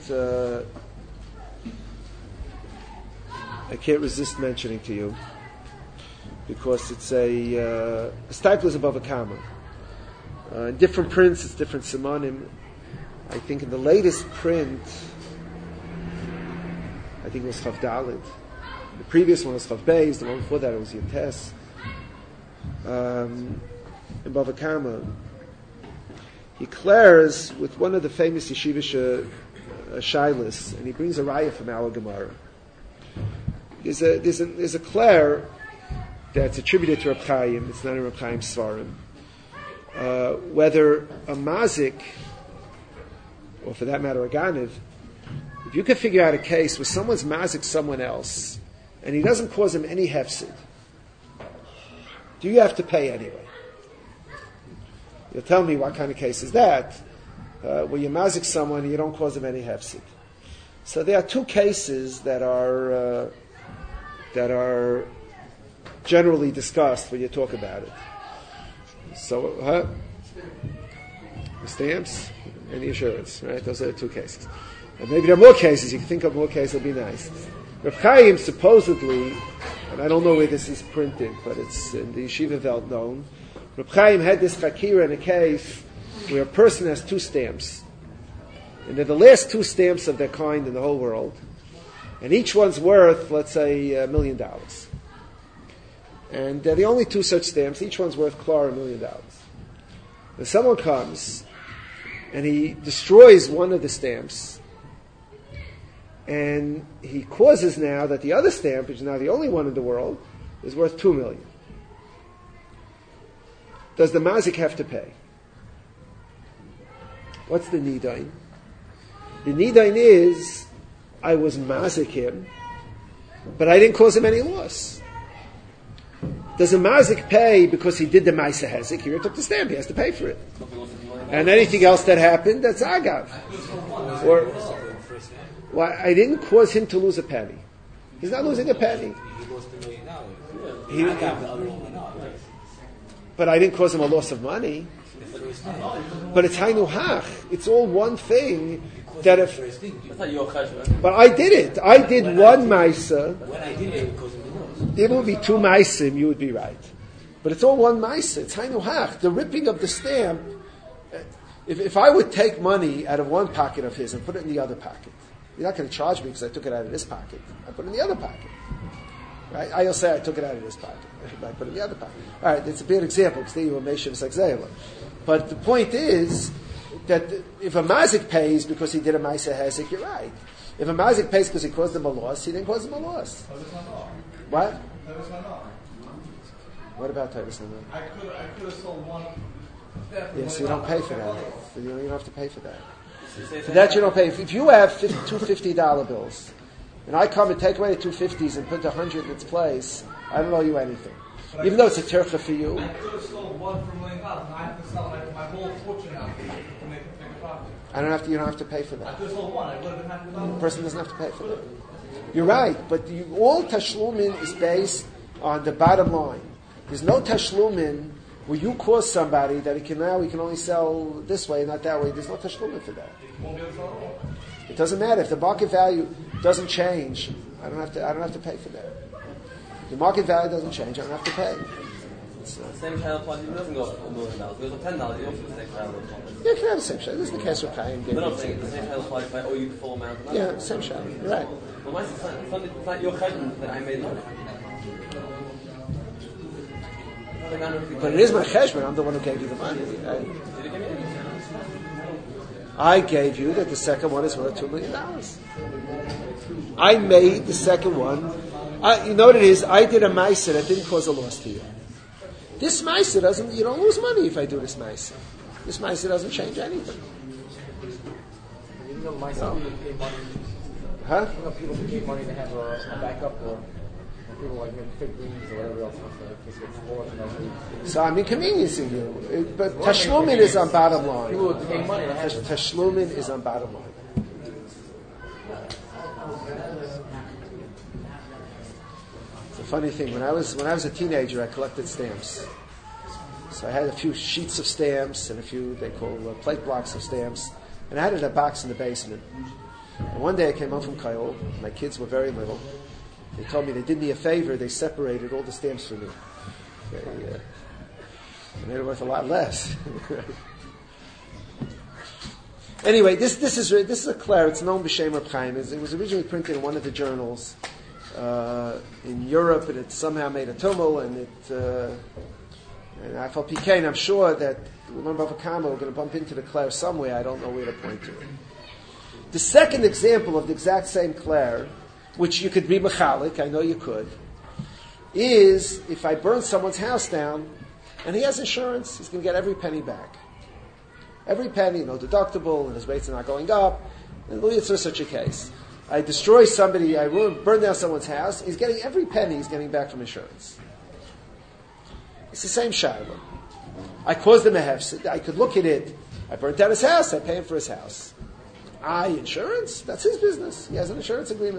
can't resist mentioning to you because it's a stipler is above a comma. In different prints, it's different simanim. I think in the latest print, I think it was Chav Dalet. The previous one was Chav Beis. The one before that it was Yates. In Bava Kama, he declares with one of the famous yeshivish shilas, and he brings a raya from our Gemara. There's a clare that's attributed to Reb Chaim. It's not in Reb Chaim's Svarim. Whether a mazik, or for that matter a ganiv, if you can figure out a case where someone's mazik someone else, and he doesn't cause him any hefsid, do you have to pay anyway? You'll tell me what kind of case is that, where you mazik someone and you don't cause him any hefsid. So there are two cases that are generally discussed when you talk about it. So, the stamps and the insurance, right? Those are the two cases. And maybe there are more cases. You can think of more cases. It'll be nice. Reb Chaim supposedly, and I don't know where this is printed, but it's in the Yeshiva Welt known. Reb Chaim had this chakira in a case where a person has two stamps, and they're the last two stamps of their kind in the whole world, and each one's worth, let's say, $1 million. And they're the only two such stamps. Each one's worth $1 million. Then someone comes and he destroys one of the stamps, and he causes now that the other stamp, which is now the only one in the world, is worth $2 million. Does the mazik have to pay? What's the nidain? The nidain is, I was mazik him, but I didn't cause him any loss. Does a mazik pay because he did the ma'aseh hezek? He took the stamp. He has to pay for it. And anything else that happened, that's agav. Or, well, I didn't cause him to lose a penny. He's not losing a penny. He, but I didn't cause him a loss of money. But it's hainu hach. It's all one thing. That if, but I did it. I did one ma'aseh. If it would be two ma'asim, you would be right. But it's all one ma'aseh. It's hainu hach. The ripping of the stamp. If I would take money out of one pocket of his and put it in the other pocket, you're not going to charge me because I took it out of this pocket. I put it in the other pocket. Right? I'll say I took it out of this pocket. I put it in the other pocket. All right, it's a bad example because then you will make sure it's like Zayla. But the point is that if a mazik pays because he did a ma'aser hezek, you're right. If a mazik pays because he caused them a loss, he didn't cause them a loss. What? What about Tavis Hanah? I could have sold one. Yes, you don't pay for that. You don't have to pay for that. For that you don't pay. If you have two $50 bills, and I come and take away the 250s and put the 100 in its place, I don't owe you anything. Even though it's a tircha for you. I could have sold one for $1 million. I have to sell my whole fortune out to make a profit. You don't have to pay for I that. could have sold one. I would have been happy with that. The person doesn't have to pay for that. You're right, but all tashlumin is based on the bottom line. There's no tashlumin where you cause somebody that he can only sell this way, not that way. There's no tashlumin for that. It doesn't matter if the market value doesn't change. I don't have to pay for that. If the market value doesn't change, I don't have to pay. Same child policy doesn't go up $1 million. It goes up $10. You also the same child policy. Yeah, you can have the same shayla. This is the case with Chaim. But I'm saying the same child policy. If I owe you the full amount. Yeah, same shayla. You're right. Well, it's not your cheshbon that I made money. But it is my cheshbon. I'm the one who gave you the money. I gave you that the second one is worth $2 million. I made the second one. You know what it is? I did a ma'aser that didn't cause a loss to you. This ma'aser doesn't. You don't lose money if I do this ma'aser. This ma'aser doesn't change anything. No. Huh? People give money to have a backup, or people like fig greens or whatever else. So I'm inconveniencing you. But tashlumin is on bottom line. People would pay money to have it. Tashlumin is on bottom line. It's a funny thing. When I was a teenager, I collected stamps. So I had a few sheets of stamps and a few they call plate blocks of stamps, and I had it in a box in the basement. And one day I came home from Kyle. My kids were very little. They told me they did me a favor. They separated all the stamps for me. They made it worth a lot less. Anyway, this is a Claire. It's known b'shem Reb Chaim. It was originally printed in one of the journals in Europe, and it somehow made a tumult. And I felt PK, and I'm sure that remember Avakama, we're going to bump into the Claire somewhere. I don't know where to point to it. The second example of the exact same Claire, which you could be mechalik, I know you could, is if I burn someone's house down and he has insurance, he's going to get every penny back. Every penny, no deductible, and his rates are not going up. And it's such a case. I destroy somebody, I burn down someone's house, he's getting every penny he's getting back from insurance. It's the same shayla. I caused him a hefsid. I could look at it. I burnt down his house, I pay him for his house. Insurance? That's his business. He has an insurance agreement.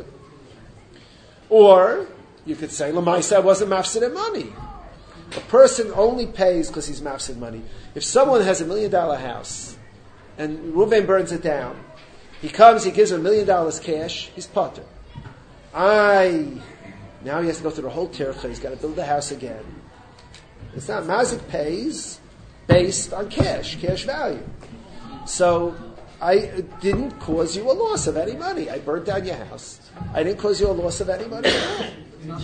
Or, you could say, Lamaisa, I wasn't mafsid in money. A person only pays because he's mafsid money. If someone has $1 million house, and Reuven burns it down, he comes, he gives him $1 million cash, he's potter. Now he has to go through the whole tircha, he's got to build the house again. It's not, Mazik pays based on cash value. So, I didn't cause you a loss of any money. I burnt down your house. I didn't cause you a loss of any money at all.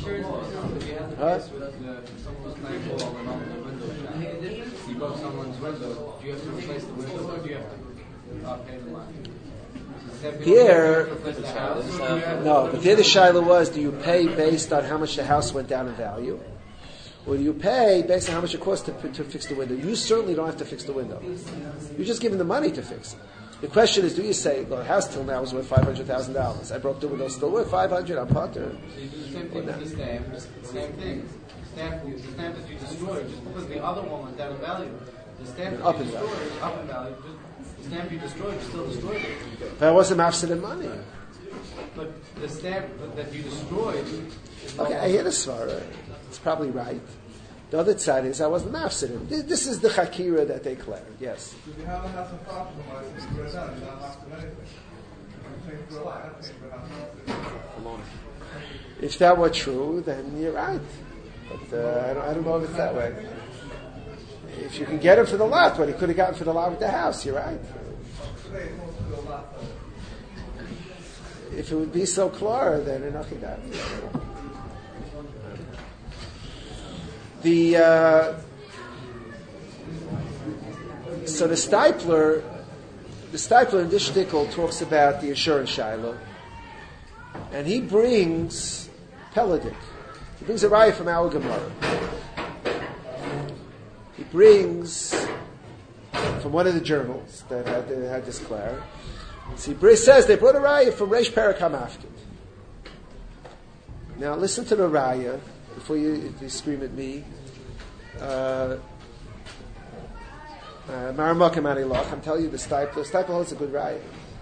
You broke someone's window. Do you have to replace the window, or do you have to pay the money? Here, no, but here the shaila was, do you pay based on how much the house went down in value? Or do you pay based on how much it costs to fix the window? You certainly don't have to fix the window. You're just giving the money to fix it. The question is, do you say, the house till now was worth $500,000. I broke the window, still worth $500, I'm potter. Same thing with the stamp. Same thing. The stamp that you destroyed, just because the other one went down in value, the stamp that you destroyed is up in value. The stamp you destroyed, you still destroyed it. But I wasn't mafsid in money. But the stamp that you destroyed... Okay, I hear the svara. It's probably right. The other side is I wasn't mafsid. This is the chakira that they declared. Yes. If you have a house of property, you're not mafsid anything. I'm paying for a lot. I'm paying for a house. If that were true, then you're right. But I don't know if it's that way. If you can get him for the lot, what he could have gotten for the lot with the house, you're right. If it would be so clear, then enough of that. So the Stipler in this shtickle talks about the insurance shiloh, and he brings Peladik. He brings a raya from our Gemara. He brings from one of the journals that had this clear. So he says they brought a raya from Reish Perek HaMafkid. Now listen to the raya before you scream at me. I'm telling you the Stipler. Stipler holds a good raya.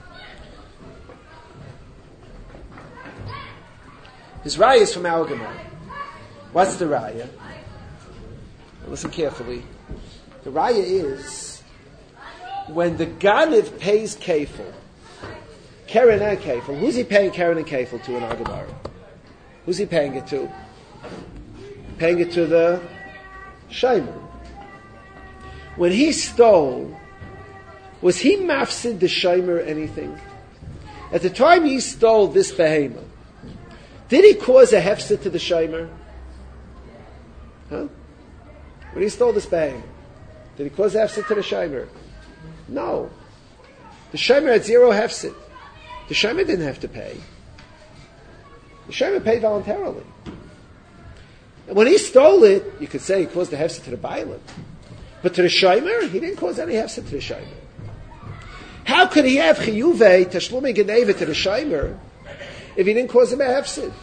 His raya is from our Gemara. What's the raya? Listen carefully. The raya is when the Ganiv pays Kefil, Keren and Kefil. Who's he paying Keren and Kefil to in our Gemara? Who's he paying it to? Paying it to the Shomer. When he stole, was he mafsid the Shomer anything? At the time he stole this behemoth, did he cause a hefset to the Shomer? Huh? When he stole this behemoth, did he cause a hefset to the Shomer? No. The Shomer had zero hefset. The Shomer didn't have to pay. The Shomer paid voluntarily. And when he stole it, you could say he caused the hefset to the Bailam. But to the Shomer, he didn't cause any hefset to the Shomer. How could he have chiyuvei tashlumi geneva to the Shomer if he didn't cause him a hefset?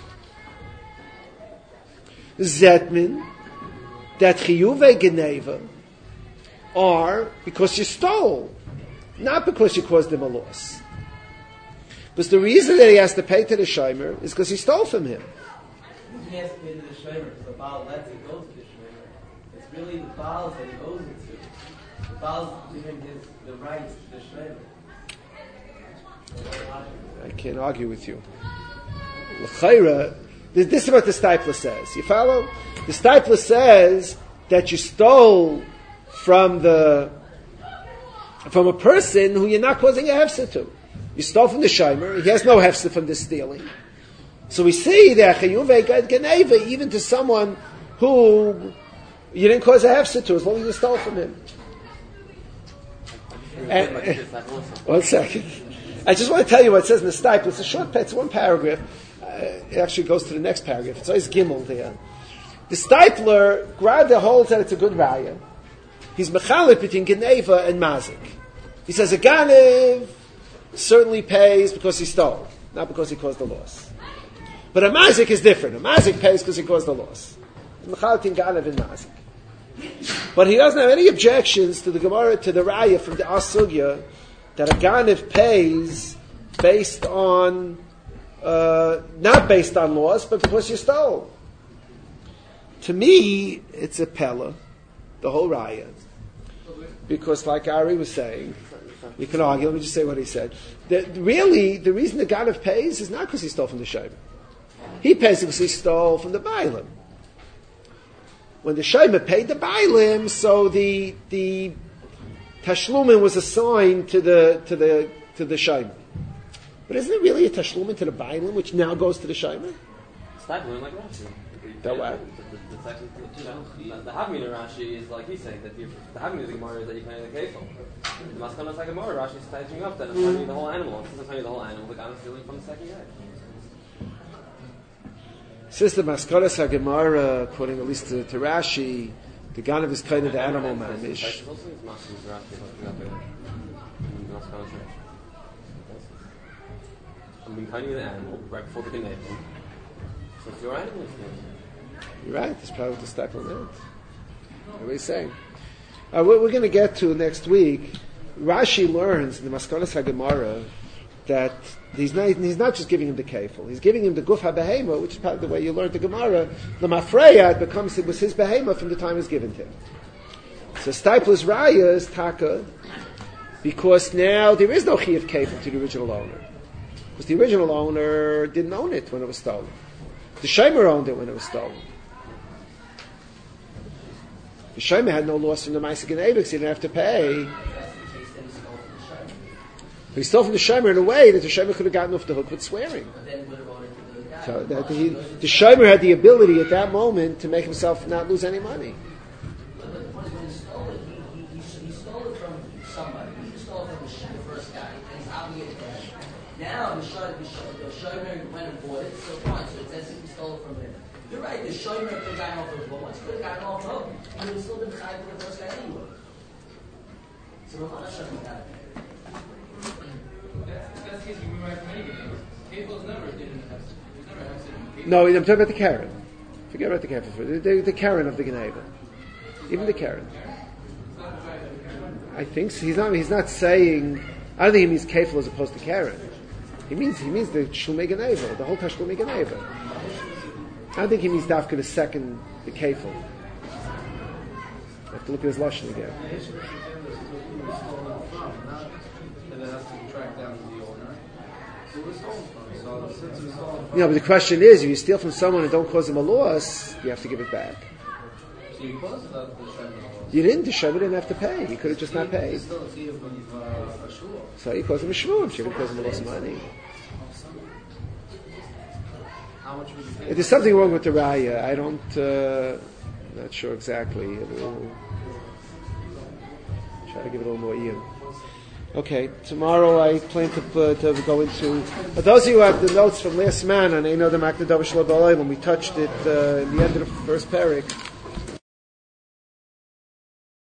Zetmin, that chiyuvei geneva are because you stole, not because you caused him a loss. Because the reason that he has to pay to the Shomer is because he stole from him. He has to pay to the Shomer because the Baal lets it go to the Shomer. It's really the Baal's that he owes it to. The Baal's giving the rights to the Shomer. I can't argue with you. L'chaira, this is what the Stipler says. You follow? The Stipler says that you stole from a person who you're not causing a hefset to. You stole from the Shomer. He has no hefset from this stealing. So we see that chiyuvei geneva even to someone who you didn't cause a hefset to, as long as you stole from him. One second. I just want to tell you what it says in the Stipler. It's a short, it's one paragraph. It actually goes to the next paragraph. It's always Gimel there. The Stipler, Grada holds that it's a good raya. He's mechalit between Geneva and Mazik. He says a Ganev certainly pays because he stole, not because he caused the loss. But a Mazik is different. A Mazik pays because he caused the loss. He's mechalit in Ganev and Mazik. But he doesn't have any objections to the Gemara, to the raya from the Asugya, that a Ganev pays based on, not based on loss, but because you stole. To me, it's a Pella, the whole raya. Because like Ari was saying, you can argue, let me just say what he said. Really, the reason the Ganev pays is not because he stole from the Shomer. He pays because he stole from the Bailam. When the Shomer paid the Bailam, so the Tashlumin was assigned to the Shomer. But isn't it really a Tashlumin to the Bailam, which now goes to the Shomer? Stipler, like Rashi. That way. The Havmina Rashi is like he's saying that the Havmina of the Gemara is that you can have the Kefil. The Maskana is like Gemara. Rashi is tightening up that it's telling you the whole animal. It doesn't tell you the whole animal. The guy is stealing from the second guy. Sister Maskaras HaGemara, according at least to Rashi, the Ganev is kind of the animal mamish. I'm being kind of the animal right before the Geneva. So it's your animal. You're right. That's probably what the Stipler meant. What are you saying? What we're going to get to next week, Rashi learns in the Maskanas HaGemara that he's not just giving him the kefil, he's giving him the guf ha-behema, which is part of the way you learned the Gemara. The mafreya, it was his behema from the time it was given to him. So Stipler's raya is taka, because now there is no chiyuv kefil to the original owner. Because the original owner didn't own it when it was stolen. The Shomer owned it when it was stolen. The Shomer had no loss from the Ma'aseh Geneva because he didn't have to pay. But he stole from the Shomer in a way that the Shomer could have gotten off the hook with swearing. But then would have owned it to the guy. So the shomer had the ability at that moment to make himself not lose any money. But the point is, when he stole it, he stole it from somebody. He stole it from the first guy, and he's obligated to him. Now the shomer went and bought it, so fine. So it says he stole it from him. You're right. The shomer could have gotten off of him. Once he could have gotten off of him, he would have still been chayav for the first guy anyway. So we're not shutting that. That's the case we right from any game. Cable's never didn't have. There's never have. No, I'm talking about the Karen. Forget about the Karen. The Karen of the Geneva. Even the Karen. I think so. He's not saying. I don't think he means kefil as opposed to Karen. He means the Shulmei Geneva, the whole Tashulmei Geneva. I don't think he means dafka the second, the kefil. I have to look at his lashon again. Yeah, but the question is, if you steal from someone and don't cause them a loss, you have to give it back. So you caused the Shemah. You didn't. The Shemah didn't have to pay. You could have just not paid. So you caused him a shvuah. You didn't cause him a loss of money. If there's something wrong with the raya, I don't. Not sure exactly. We'll try to give it a little more iyum. Okay, tomorrow I plan to go into. Those of you who have the notes from last man on Ein Adam Aknadav Shelo B'Olam, when we touched it in the end of the first parak.